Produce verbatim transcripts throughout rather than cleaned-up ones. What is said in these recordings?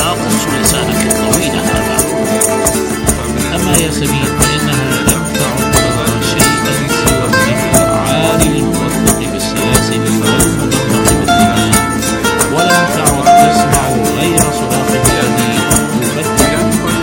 أقص لسانك الطويل هذا. أما ياسمين فإنها لم تعد ترى شيئا سوى ابنها العالي الموثق بالسلاسل والمدقق بالدماء، ولم تعد تسمع غير صراخ الحديد يبدل.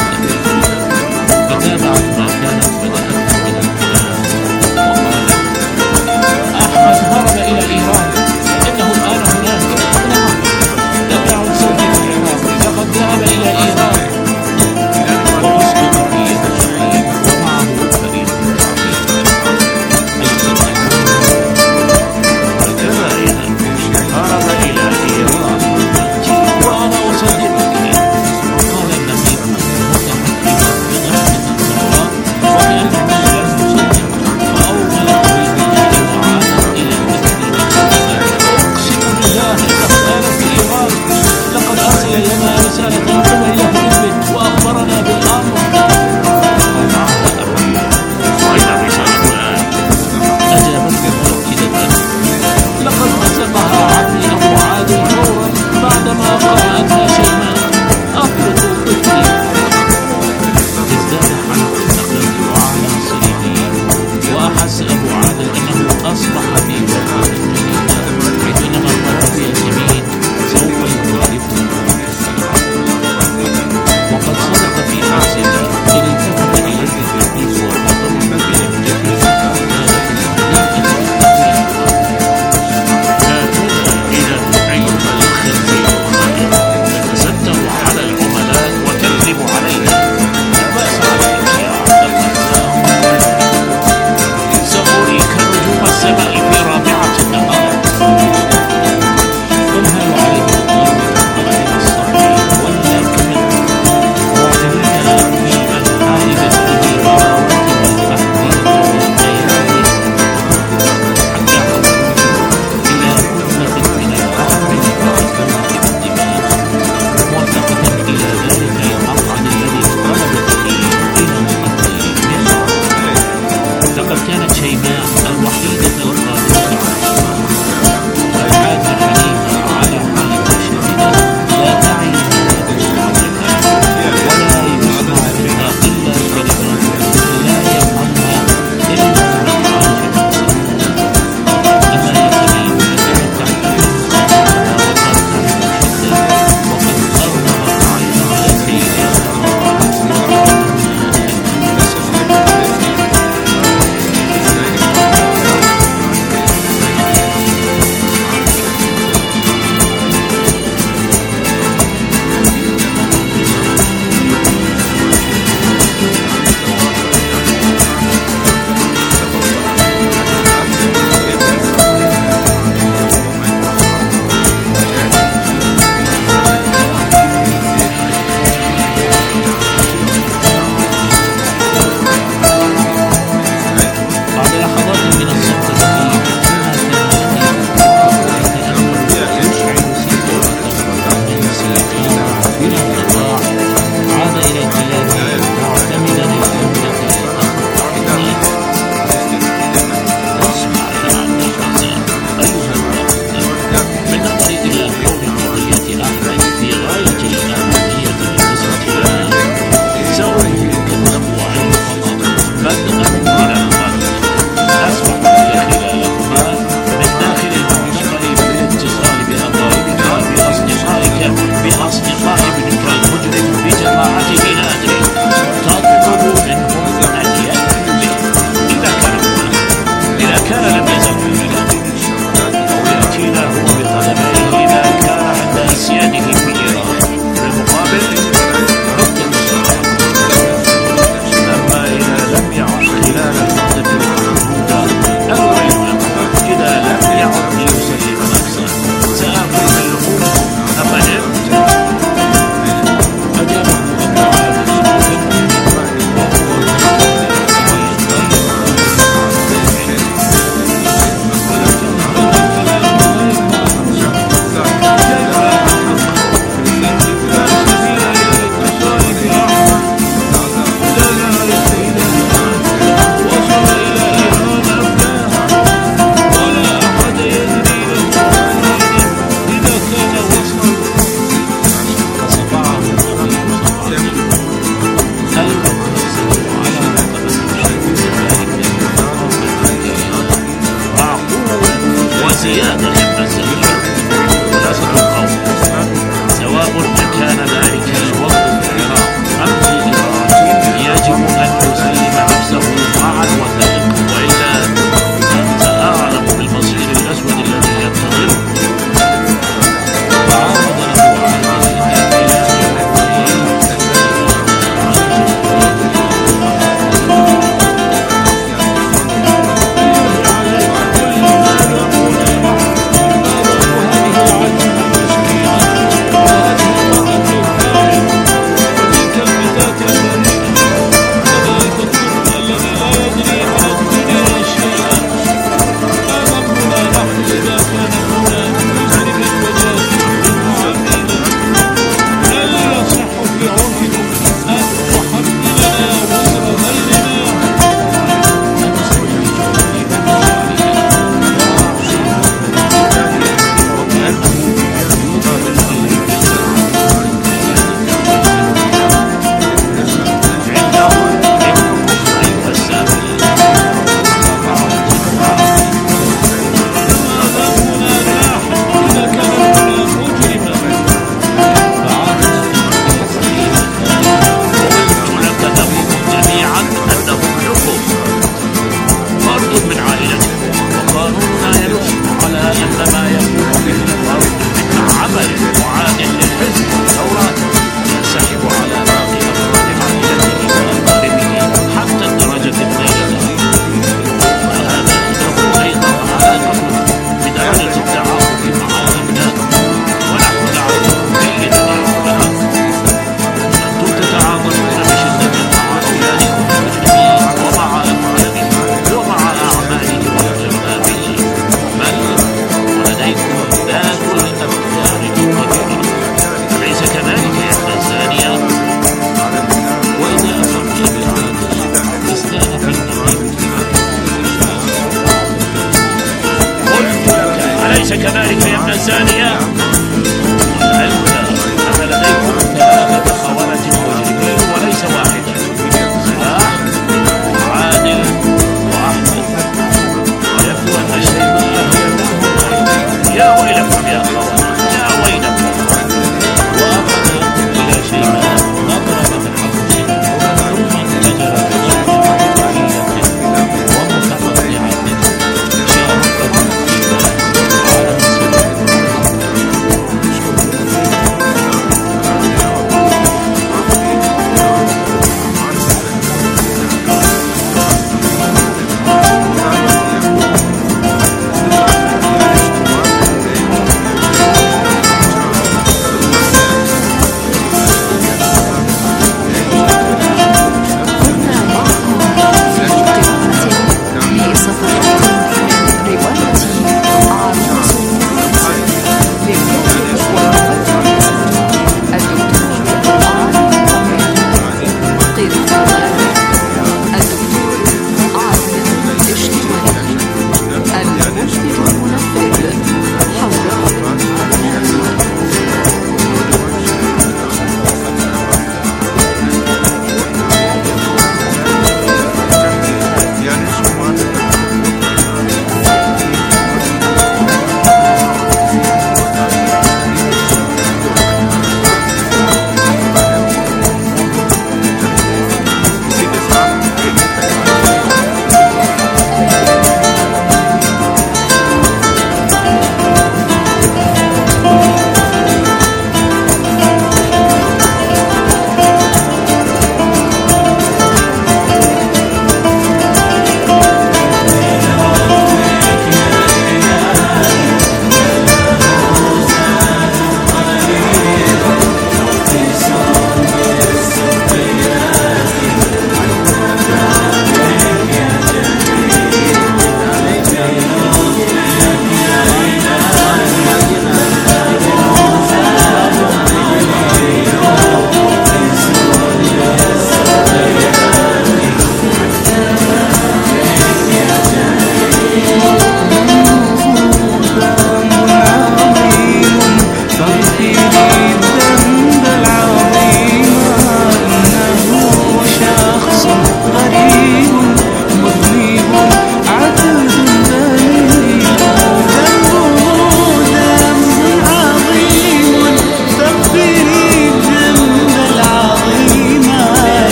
فتابعت ما كانت بدأته من الكلام وقالت: أحمد هرب إلى إيران، إنه الآن هناك. نعم، لم يعد زوجي في العراق، لقد ذهب إلى إيران. وأسلم في الجحيم ومعه فريق عظيم. هكذا إذا هرب إلى إيران وأنا أصدقك. قال النبي متحكما بضحك الضراء وكأنه لم يصدق، فأوملت بالرجال وعادت إلى المدينة. أقسم بالله لقد آلت في إيران، لقد أرسل لنا رسالة كما هي بإذنه وأخبرنا بالأمر. وأين الرسالة الآن؟ أجابت متأكدة: لقد مسكها عني أبو عادل فورا بعدما قرأتها شيماء أطلق طفلي. ازداد حنقا النقل وعلى صدره، وأحس أبو عادل أنه أصبح في وقت جديدة، حيث إنما قالت ياسمين سوف يخالفه. وقد صدق في حاسه إذ التفت إليه الرقيق وخطبه بلهجته هكذا إذا أيها الخنزير الخائن، تتستر على العملاء وتكذب عليهم. لا بأس عليك يا عبد الرزاق، سأريك نجوم السماء في رابعة النهار. تنهال عليه الطير على الصحيح ولا كمن،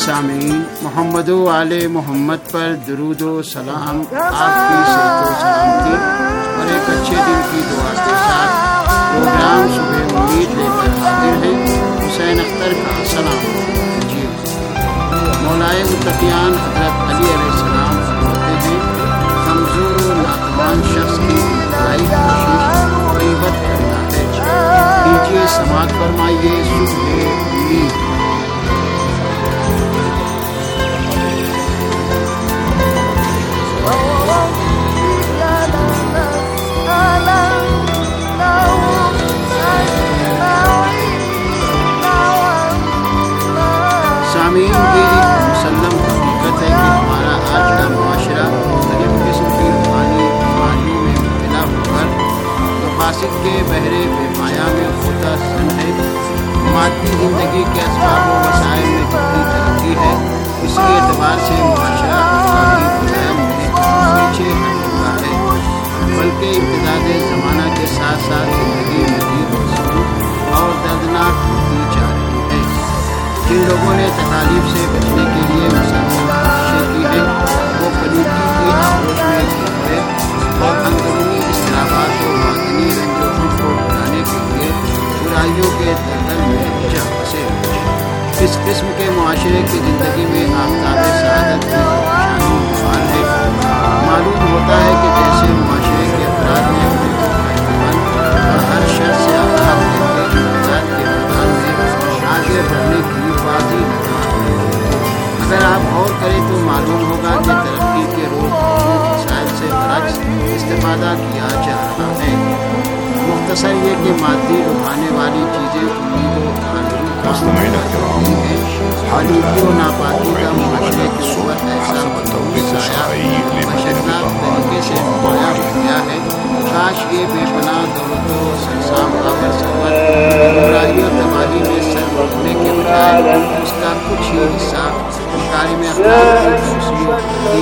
सामीन, मोहम्मद व आले मोहम्मद पर दुरूद व सलाम, आपकी सेहत व सलामती और एक अच्छे दिन की दुआ के साथ प्रोग्राम सुबह उम्मीद लेकर हाजिर है। हुसैन अख्तर का सलाम जी। मौलाए मुत्तकियान हज़रत अली अलैहिस्सलाम फरमाते हैं, कमज़ोर व नातवान शख्स की इंतहाई कोशिश गीबत करना है। कीजिए समाअत फरमाइए सुबह उम्मीद। सामीन, ये एक मुसल्लम हकीकत है कि हमारा आज का मुआशरा मुख्तलिफ किस्म की रूहानी बीमारियों में मुब्तला होकर मफासिद के बहरे बेमाया में होता सन है। मादी ज़िंदगी के असबाब व वसाइल में जितनी तरक्की है, उसी एतबार से मुआशरा अखलाकी फज़ाइल में पीछे हट चुका है, बल्कि इम्तिदाद ज़माना के साथ साथ ज़िंदगी मज़ीद मसरूफ़ और दर्दनाक होती जा रही है। जिन लोगों ने तकालीफ से बचने के लिए मुसलसल कोशिशें की हैं, वो पलीदी की आगोश में घिरे और अंदरूनी इस्तिराबात और बातिनी रंजों को भुलाने के लिए बुराइयों के दलदल में जा फंसे। इस किस्म के मुआशरे की ज़िंदगी में आफ्ताब सआदत की रोशनी बुहार है। मालूम होता है कि जैसे मुआशरे के अफराद ने अपने और हर शर्त से आज़ाद करके इक़्तिदार के मैदान में आगे बढ़ने की बाजी लगा। अगर आप गौर करें तो मालूम होगा कि तरक्की के रोज़ वसाइल से बरअक्स इस्तेफादा किया जा रहा है। मुख्तसर ये कि मादी लुभाने वाली चीज़ें उम्मीदों आलूगी और नापाकी का मुआशरे के ऊपर ऐसा मशक्क़त तरीके से नुमाया हो गया है। काश ये बेपनाह दौलतों सरसाम काबर सरवर बुराइयों तबाही में सर रोकने के बजाय उसका कुछ ही हिस्सा मकारिम अखलाक की तौसीअ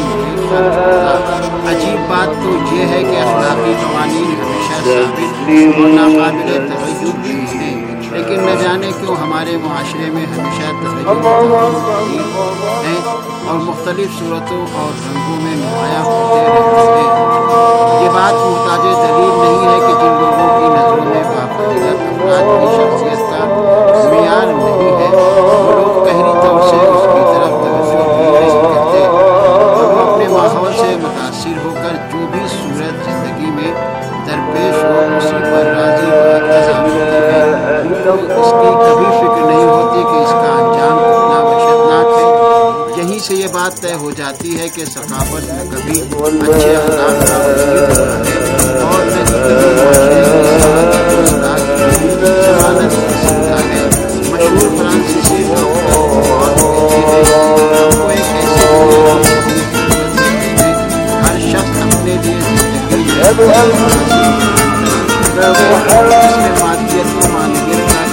में। अजीब बात तो ये है कि अखलाकी कवानीन हमेशा साबित और नाकाबिले तग़य्युर नहीं हैं, लेकिन न जाने क्यों हमारे मुआशरे में हमेशा तग़य्युर हैं और मुख्तलिफ सूरतों और रंगों में नुमाया होते रहते हैं। ये बात मुहताज दलील नहीं है कि जिन लोगों की नज़रों में बाफज़ीलत अफराद की शख्सियत का मियार नहीं है, वो लोग गहरी तौर से उसकी तरफ तवज्जो नहीं करते और वो अपने माहौल से मुतासिर होकर जो भी सूरत ज़िंदगी में दरपेश हो उसी पर राज़ी रज़ा होते हैं। इसकी कभी फिक्र नहीं होती कि इसका अंजाम कितना वहशतनाक है। यहीं से ये बात तय हो जाती है कि सकाफत में कभी अच्छे अखलाक का वजूद होता है और न कभी मुआशरे की ज़मानत कर सकता है। मशहूर फ्रांसीसी हमको एक ऐसी हर शख्स अपने लिए जिंदगी इसमें मादियत को मानवियत का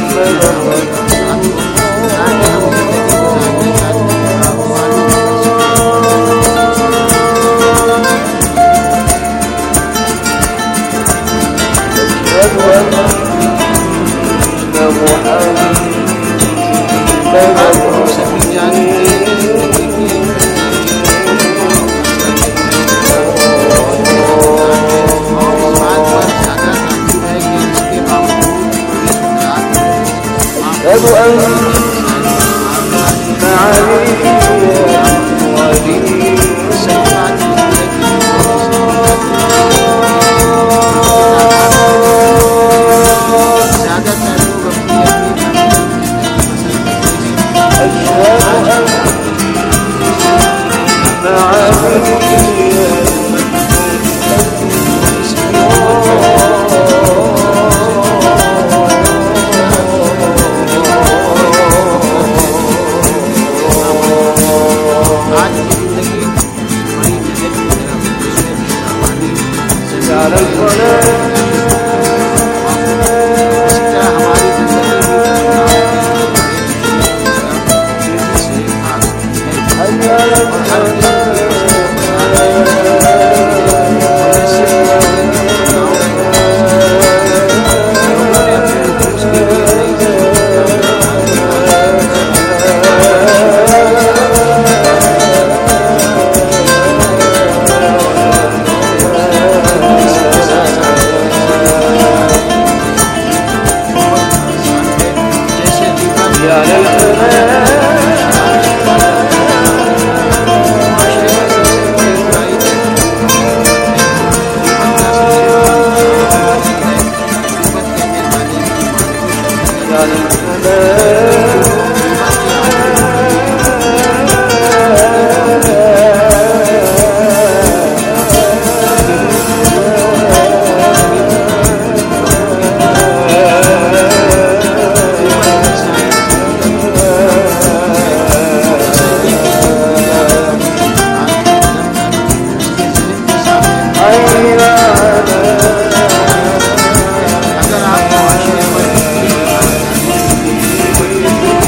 ताकि हम जिंदगी गुजारने का मालूम कर सकें। आप सभी जानते हैं कि जिंदगी की अगर आपको आशीर्वाद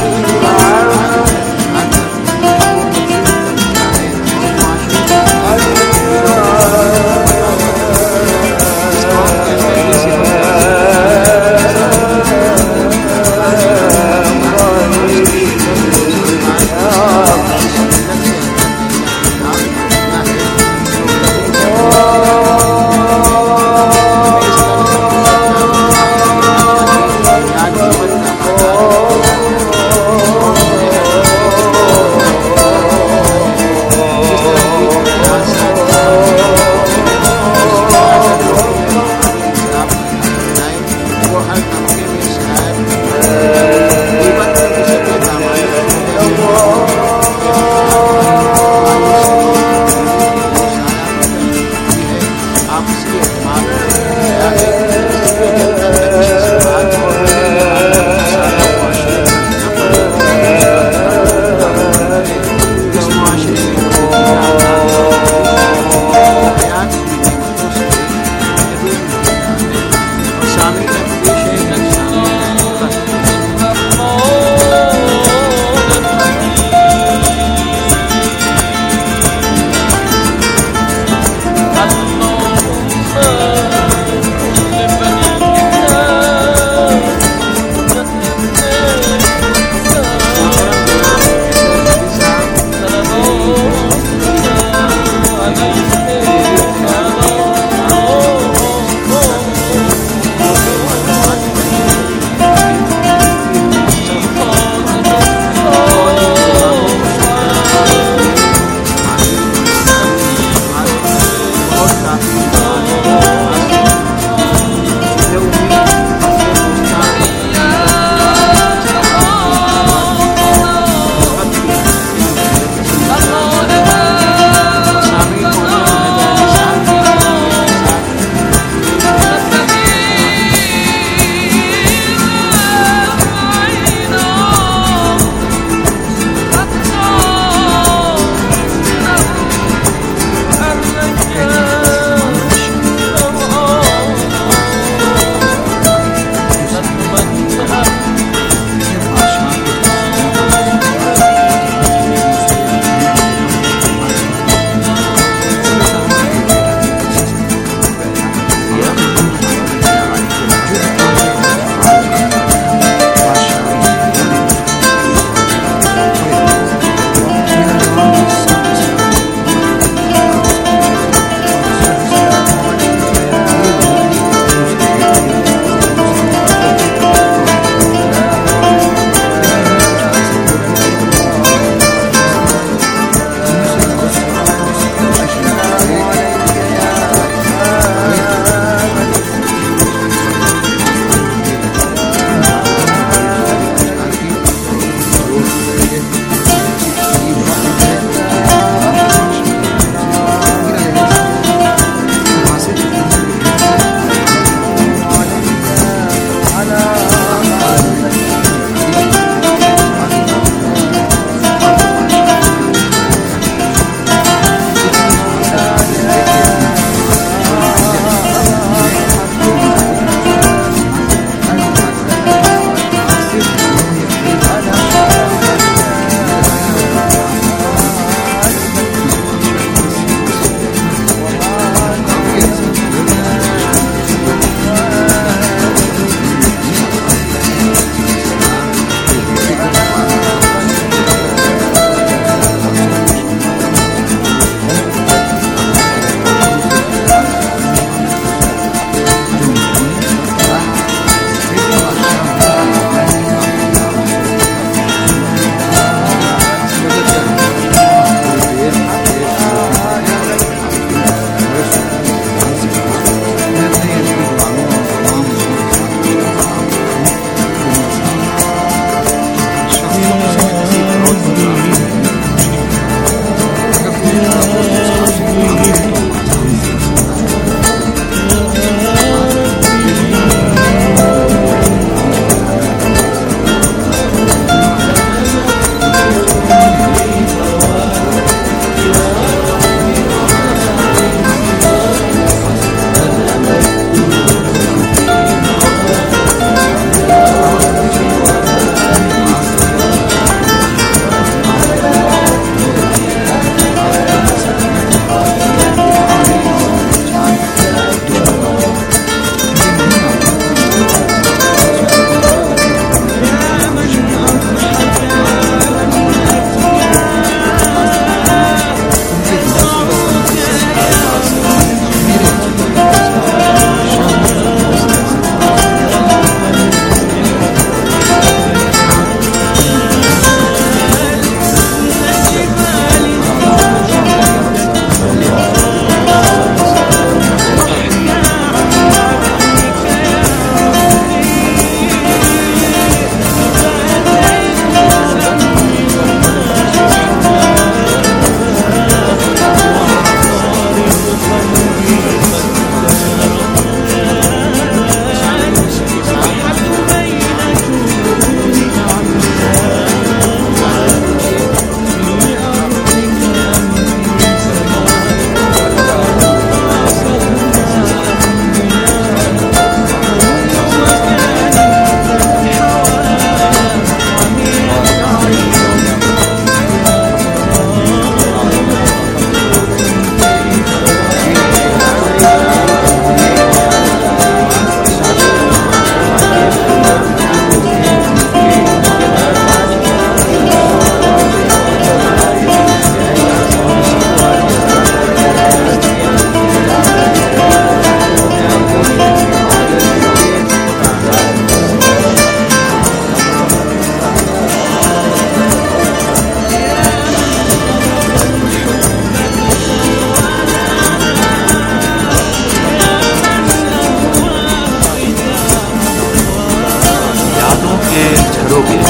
करोगे।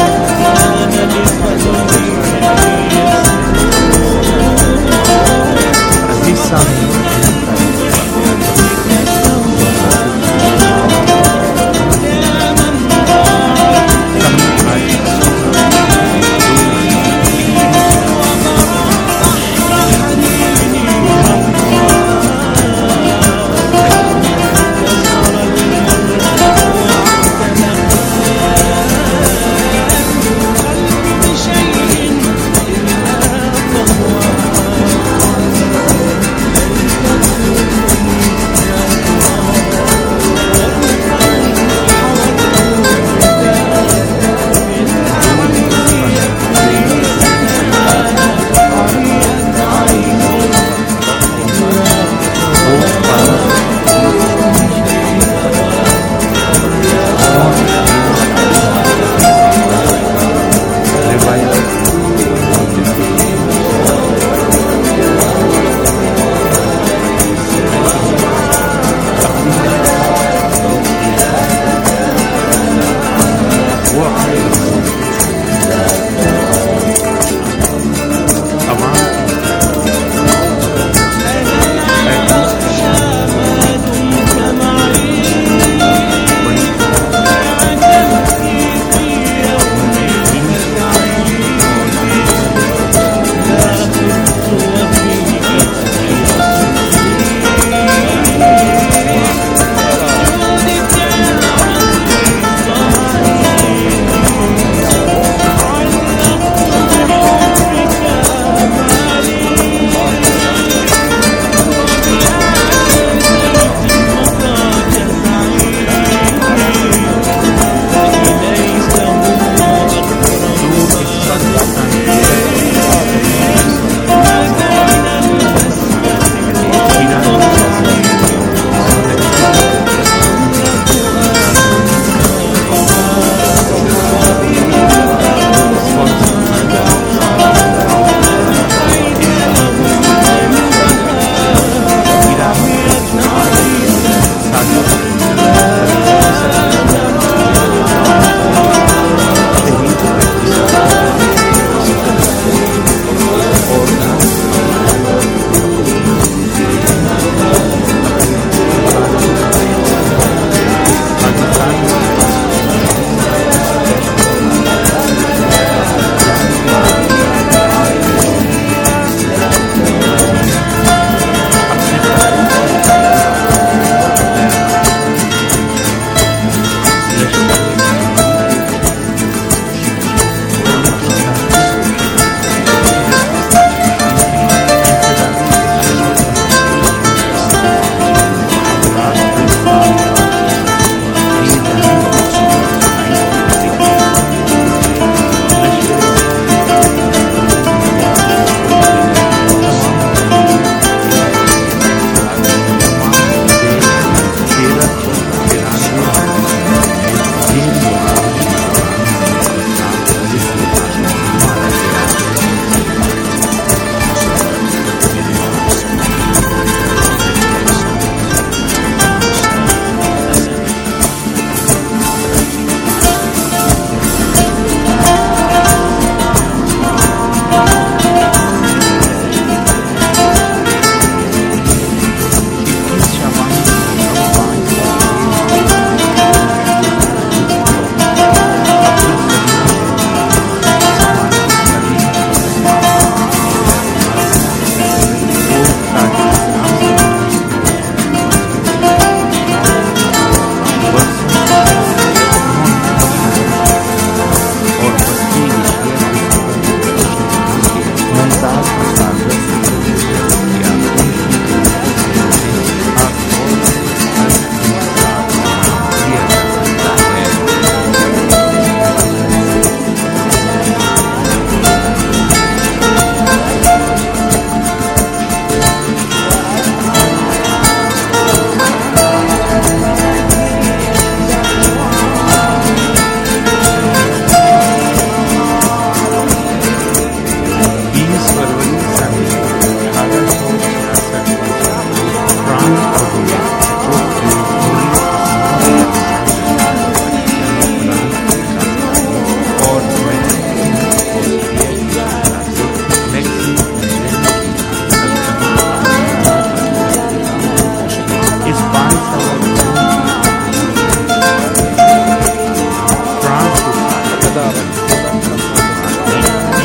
अजीज साहब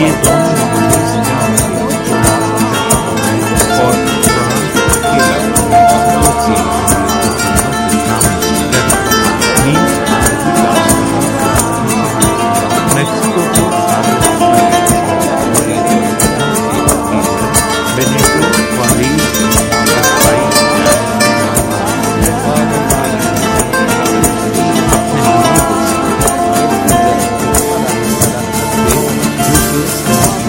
ये दोनों महादेश संग्राम के चुनाव और फ्रांस अकेला सबसे मेक्सिको को बेनेटो वालीज अपने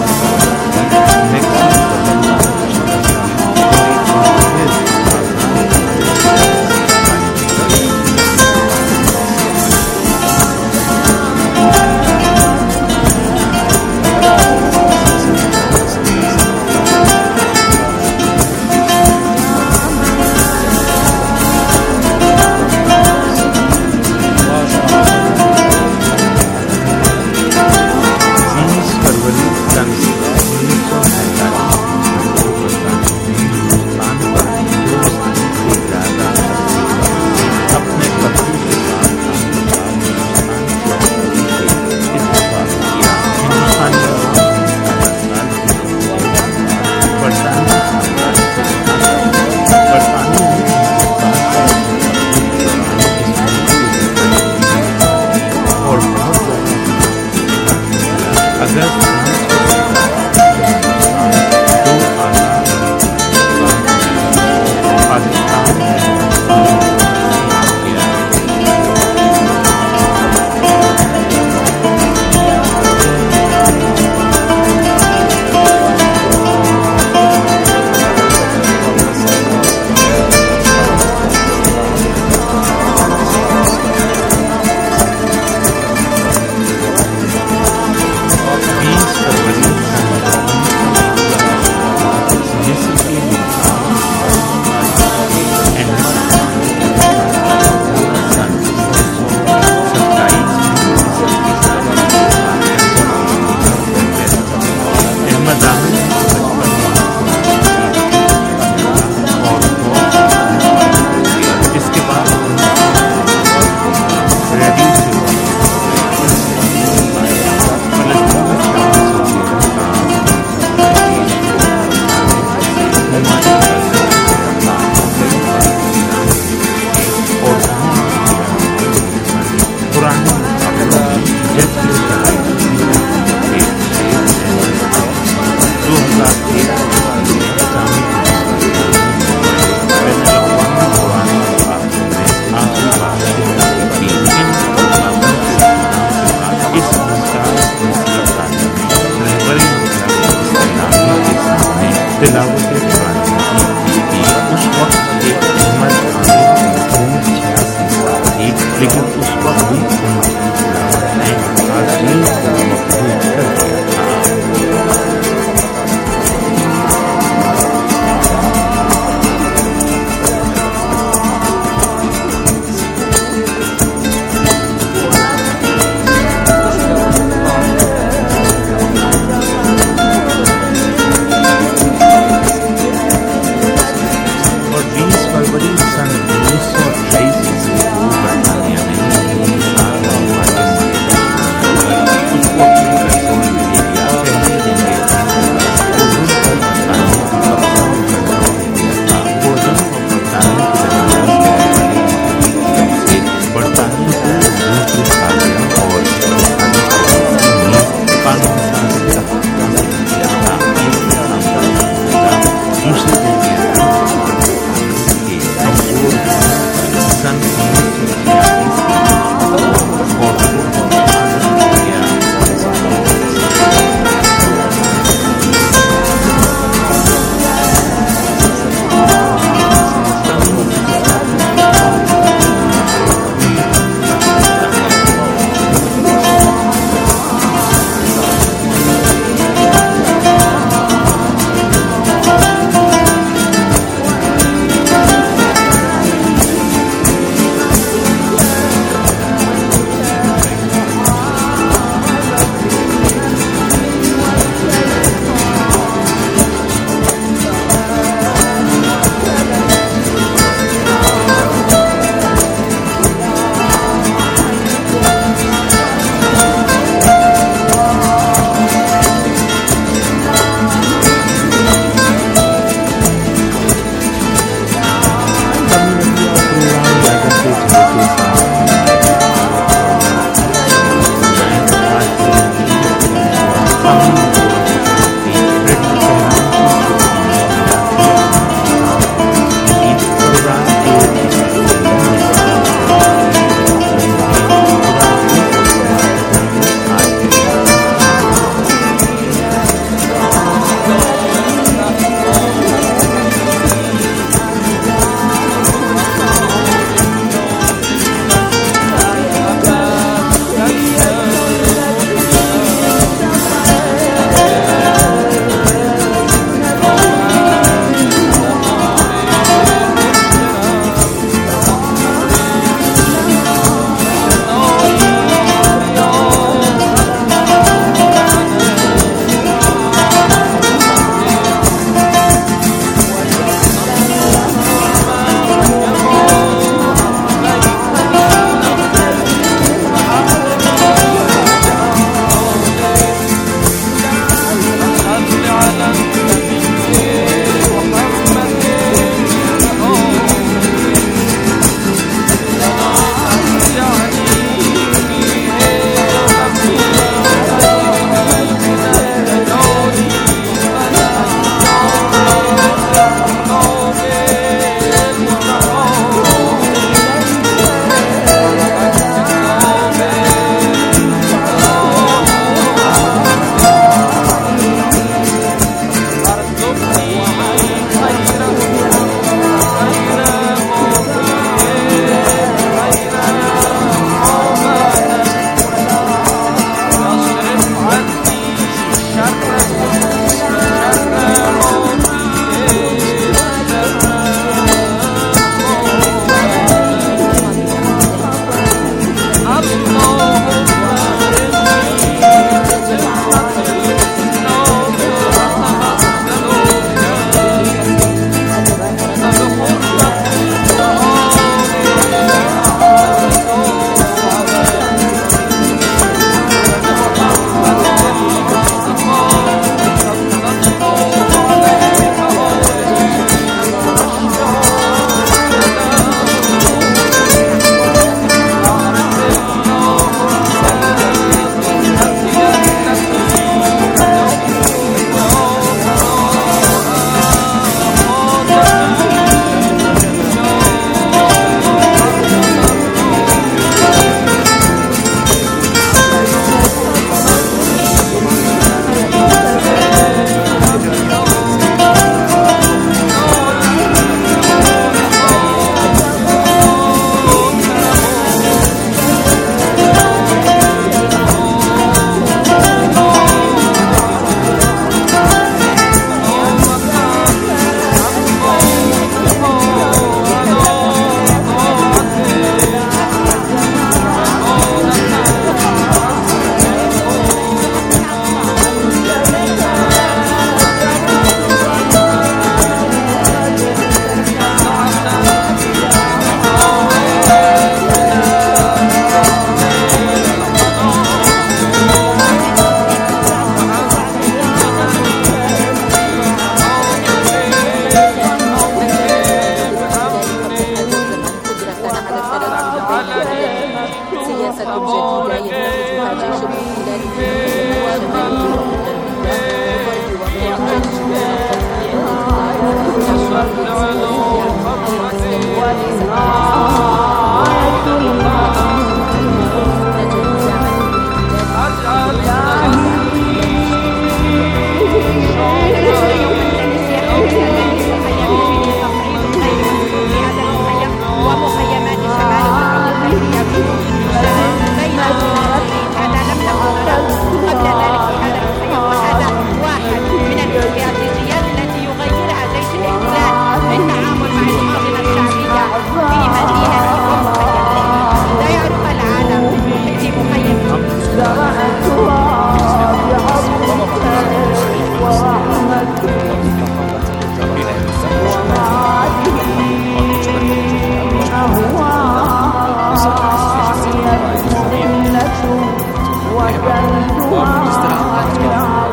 और जिस तरह आज के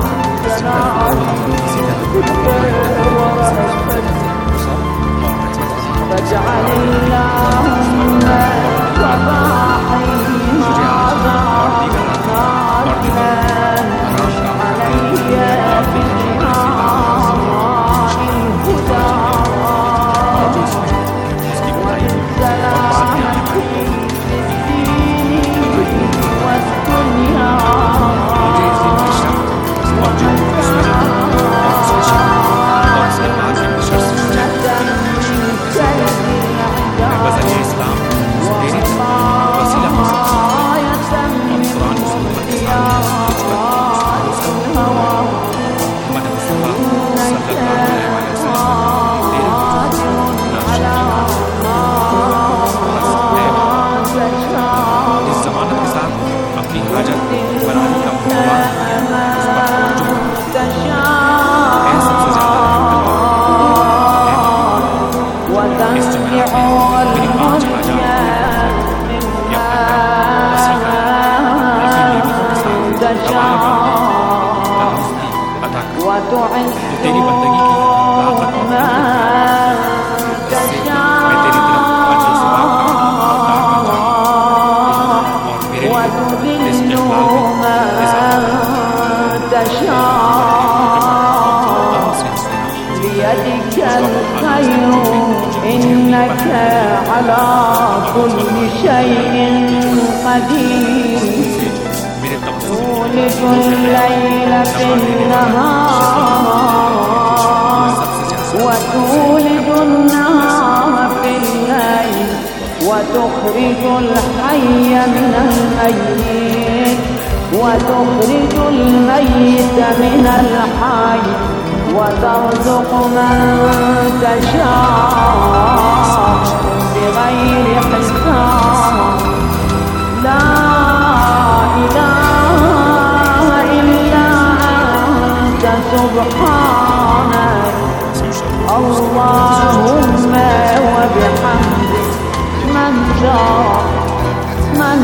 فاجعل اللهم صباحي هذا علي بشعار الهدى والسلامة في الدين والدنيا तेरी बंदगी की ताकत मैं तेरी तरफ अजर सवाब और मेरे लिए इस इक़बाल में بيدك الخير إنك على كل شيء قدير تولج الليل في النهار وتولج النهار في الليل وتخرج الحي من الميت وتخرج الميت من الحي وترزق من تشاء بغير حساب لا إله إلا أنت سبحانك اللهم وبحمدك من دار من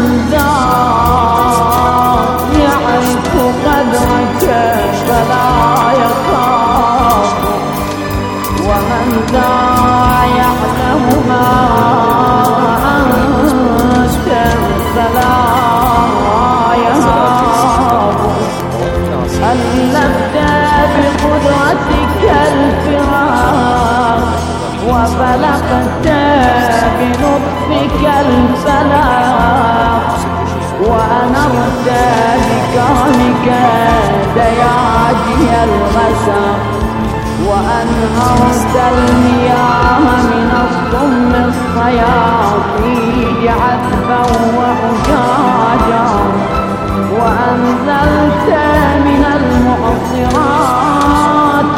دار يعرف قدرك فلا يخاف ومن دار يعلم ما أنت فلا ألفت بقدرتك الفراق وفلقت بلطفك الفلاح وأنرت بكرمك دياجي الغسق وأنهرت المياه من الصم الصياصي عذبا وحجاجا وأنزلت من المعصرات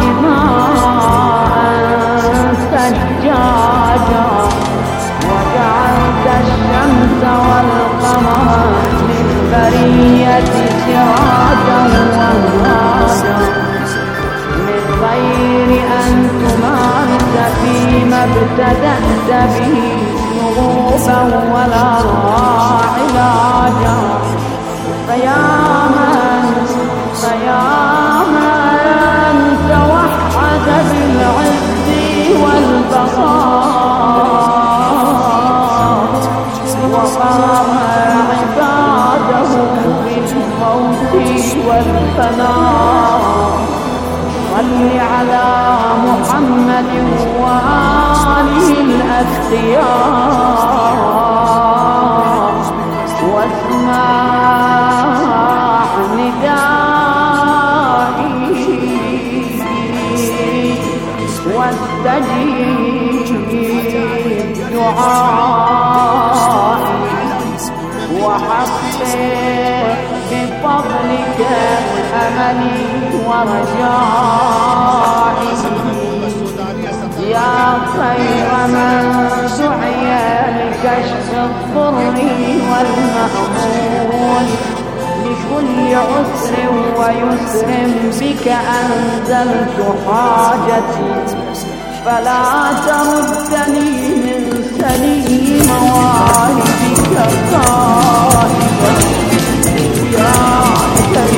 ماء ثجاجا وجعلت الشمس والقمر للبرية سراجا وهاجا من غير أن تمارس فيما ابتدأت به شغوفا ولا علاجا فيا من فيا من توحد بالعز والبقاء وقام عباده بالموت والفناء صل على محمد وآله الأتقياء واسمع ندائي واستجيب دعائي وحقق بفضلك أملي ورجائي يا خير من دعي لكشف الضر والمأمول لكل عسر ويسر بك أنزلت حاجتي فلا تردني من سليم مواهبك خائبا يا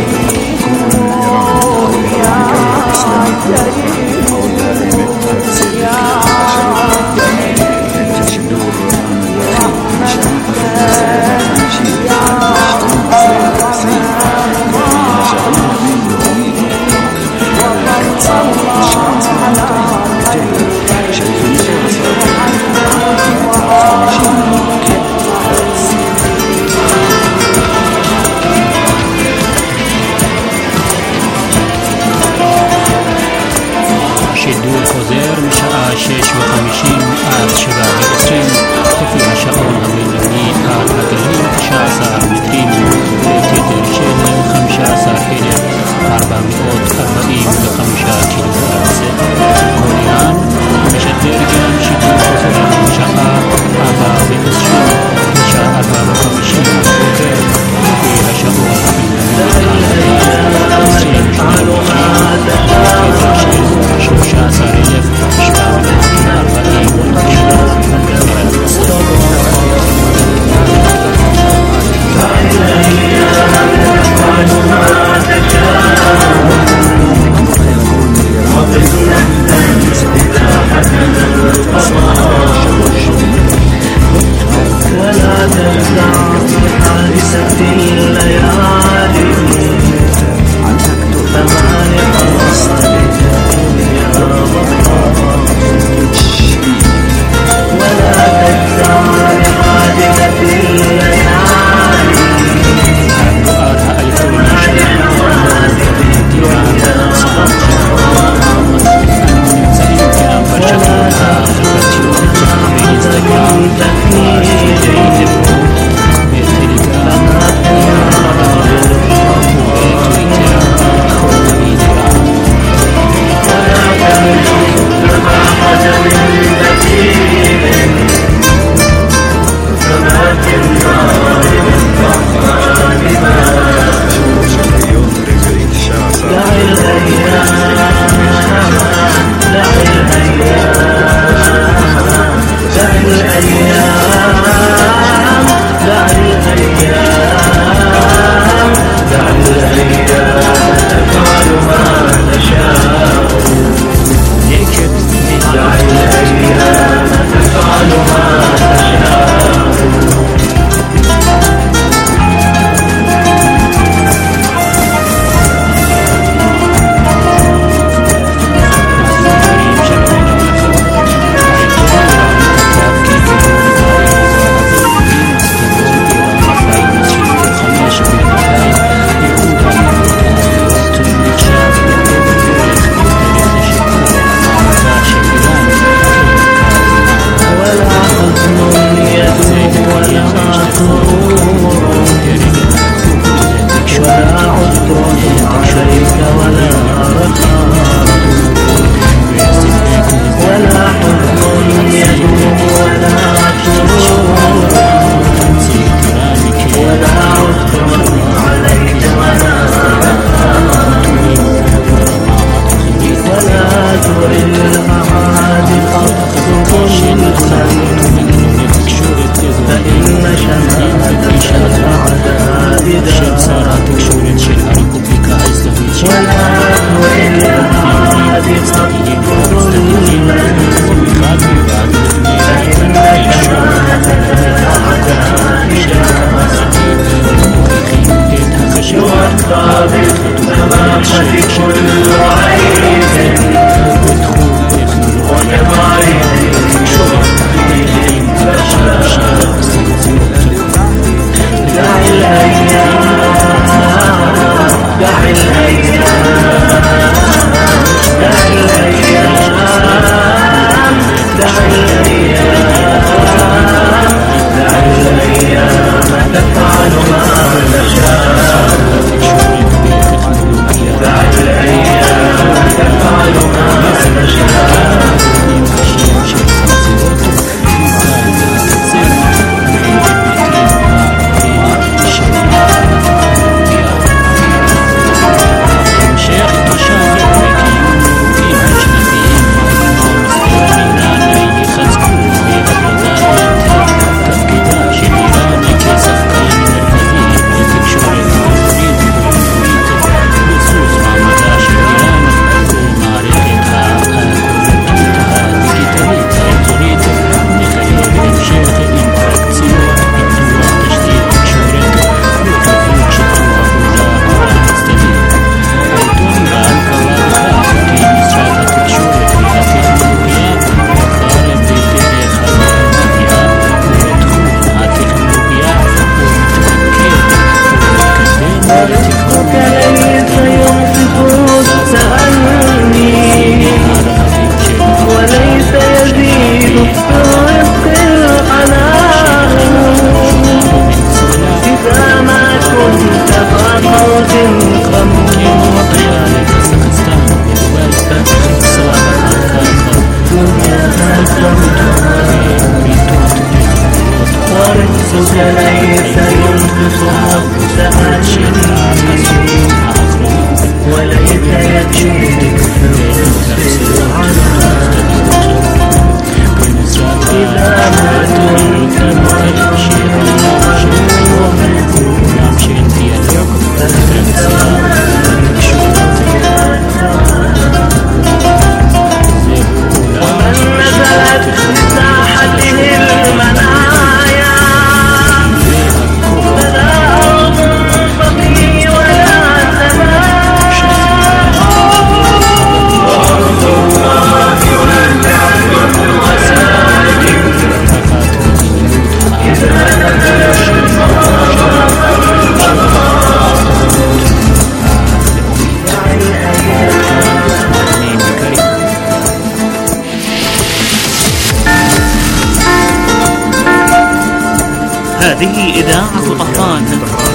هذه إذاعة طهران،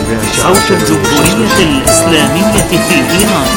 صوت الجمهورية الإسلامية في إيران.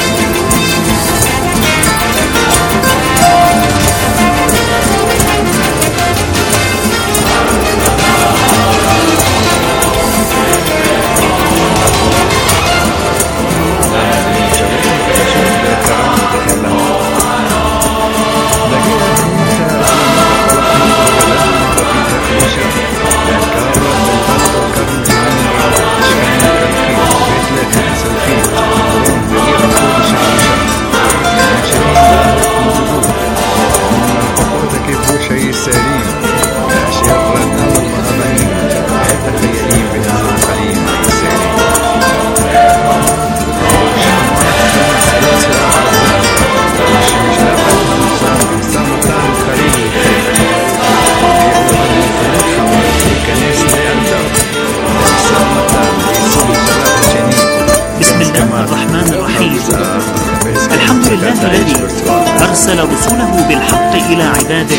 أرسل رسوله بالحق إلى عباده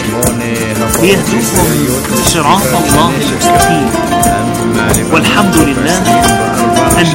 ليهدوهم صراط الله المستقيم، والحمد لله